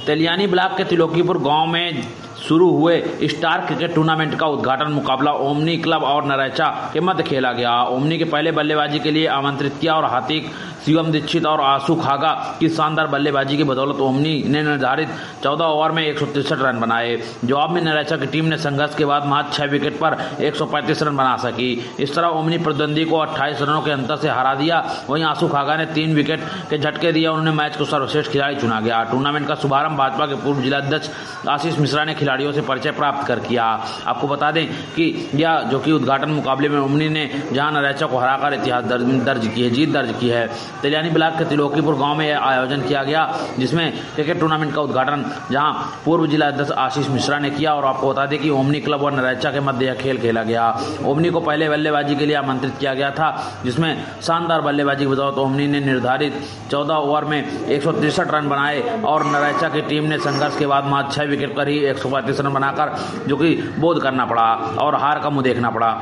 Teliani block के त्रिलोकीपुर गांव में शुरू हुए स्टार क्रिकेट टूर्नामेंट का उद्घाटन मुकाबला ओमनी क्लब और नरैचा के मध्य खेला गया। ओमनी के पहले बल्लेबाजी के लिए आमंत्रित किया और हार्दिक, शिवम दीक्षित और आशु खागा की शानदार बल्लेबाजी की बदौलत ओमनी ने निर्धारित 14 ओवर में 163 रन बनाए। जवाब में नरैचा की टीम ने संघर्ष के बाद महज 6 विकेट पर 135 रन बना सकी। इस तरह ओमनी प्रतिद्वंदी को 28 रनों के अंतर से हरा दिया। वहीं आशु खागा ने 3 विकेट के झटके दिए। उन्होंने मैच को सर्वश्रेष्ठ खिलाड़ी चुना गया। टूर्नामेंट का शुभारंभ भाजपा के पूर्व जिलाध्यक्ष आशीष मिश्रा ने खिलाड़ियों से परिचय प्राप्त कर किया। आपको बता दें कि यह जो कि उद्घाटन मुकाबले में ओमनी ने जहां नरैचा को हराकर इतिहास जीत दर्ज की है। तेलियानी ब्लॉक के त्रिलोकीपुर गांव में यह आयोजन किया गया, जिसमें क्रिकेट टूर्नामेंट का उद्घाटन जहां पूर्व जिला अध्यक्ष आशीष मिश्रा ने किया। और आपको बता दें कि ओमनी क्लब और नरैचा के मध्य यह खेल खेला गया। ओमनी को पहले बल्लेबाजी के लिए आमंत्रित किया गया था, जिसमें शानदार बल्लेबाजी की बदौलत ओमनी ने निर्धारित 14 ओवर में 163 रन बनाए और नरैचा की टीम ने संघर्ष के बाद महज 6 विकेट पर ही 135 रन बनाकर जो कि बोध करना पड़ा और हार का मुंह देखना पड़ा।